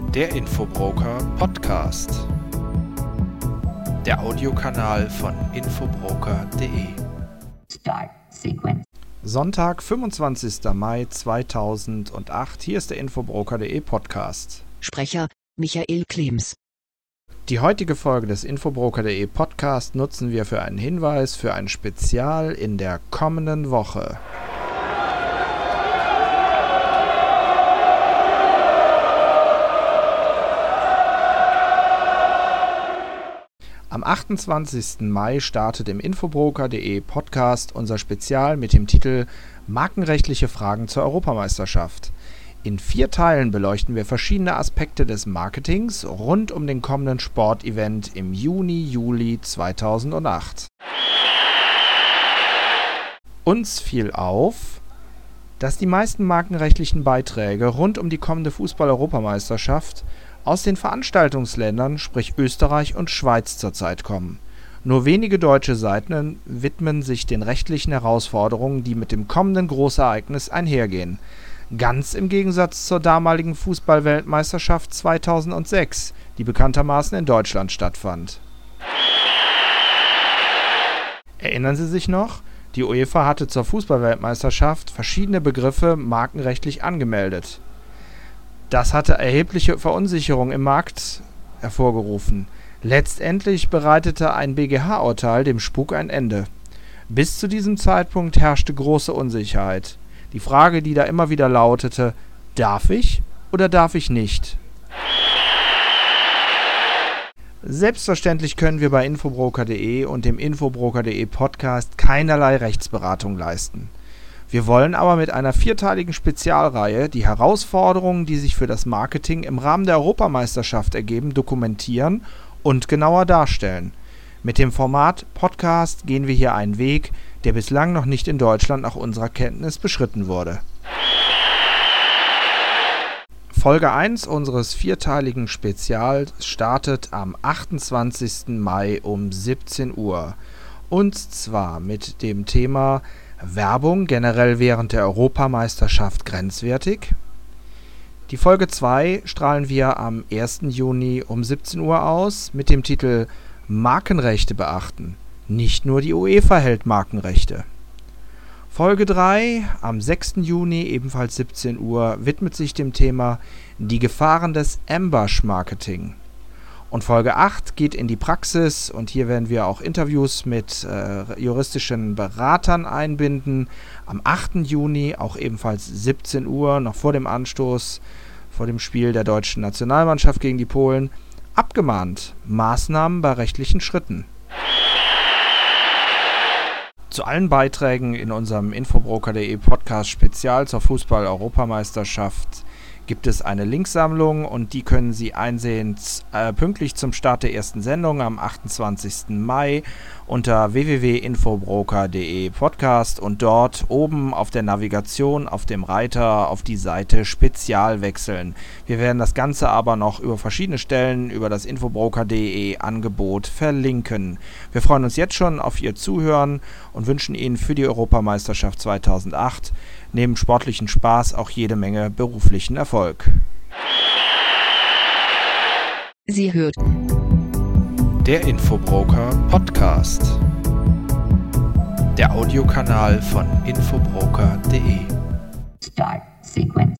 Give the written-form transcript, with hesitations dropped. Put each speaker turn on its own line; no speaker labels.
Der Infobroker Podcast. Der Audiokanal von infobroker.de.
Start Sequence.
Sonntag, 25. Mai 2008. Hier ist der infobroker.de Podcast.
Sprecher Michael Klems.
Die heutige Folge des infobroker.de Podcast nutzen wir für einen Hinweis für ein Spezial in der kommenden Woche. Am 28. Mai startet im infobroker.de Podcast unser Spezial mit dem Titel Markenrechtliche Fragen zur Europameisterschaft. In 4 Teilen beleuchten wir verschiedene Aspekte des Marketings rund um den kommenden Sportevent im Juni-Juli 2008. Uns fiel auf, dass die meisten markenrechtlichen Beiträge rund um die kommende Fußball-Europameisterschaft aus den Veranstaltungsländern, sprich Österreich und Schweiz, zurzeit kommen. Nur wenige deutsche Seiten widmen sich den rechtlichen Herausforderungen, die mit dem kommenden Großereignis einhergehen. Ganz im Gegensatz zur damaligen Fußball-Weltmeisterschaft 2006, die bekanntermaßen in Deutschland stattfand. Erinnern Sie sich noch? Die UEFA hatte zur Fußball-Weltmeisterschaft verschiedene Begriffe markenrechtlich angemeldet. Das hatte erhebliche Verunsicherung im Markt hervorgerufen. Letztendlich bereitete ein BGH-Urteil dem Spuk ein Ende. Bis zu diesem Zeitpunkt herrschte große Unsicherheit. Die Frage, die da immer wieder lautete: Darf ich oder darf ich nicht? Selbstverständlich können wir bei infobroker.de und dem infobroker.de Podcast keinerlei Rechtsberatung leisten. Wir wollen aber mit einer 4-teiligen Spezialreihe die Herausforderungen, die sich für das Marketing im Rahmen der Europameisterschaft ergeben, dokumentieren und genauer darstellen. Mit dem Format Podcast gehen wir hier einen Weg, der bislang noch nicht in Deutschland nach unserer Kenntnis beschritten wurde. Folge 1 unseres 4-teiligen Spezials startet am 28. Mai um 17 Uhr. Und zwar mit dem Thema Werbung generell während der Europameisterschaft grenzwertig. Die Folge 2 strahlen wir am 1. Juni um 17 Uhr aus mit dem Titel Markenrechte beachten. Nicht nur die UEFA hält Markenrechte. Folge 3 am 6. Juni, ebenfalls 17 Uhr, widmet sich dem Thema Die Gefahren des Ambush-Marketing. Und Folge 8 geht in die Praxis und hier werden wir auch Interviews mit juristischen Beratern einbinden. Am 8. Juni, auch ebenfalls 17 Uhr, noch vor dem Anstoß, vor dem Spiel der deutschen Nationalmannschaft gegen die Polen, abgemahnt: Maßnahmen bei rechtlichen Schritten. Zu allen Beiträgen in unserem infobroker.de Podcast Spezial zur Fußball-Europameisterschaft gibt es eine Linksammlung und die können Sie einsehen pünktlich zum Start der ersten Sendung am 28. Mai unter www.infobroker.de Podcast und dort oben auf der Navigation auf dem Reiter auf die Seite Spezial wechseln. Wir werden das Ganze aber noch über verschiedene Stellen über das infobroker.de Angebot verlinken. Wir freuen uns jetzt schon auf Ihr Zuhören und wünschen Ihnen für die Europameisterschaft 2008 neben sportlichen Spaß auch jede Menge beruflichen Erfolg.
Sie hörten
Der Infobroker Podcast. Der Audiokanal von infobroker.de.
Start Sequence.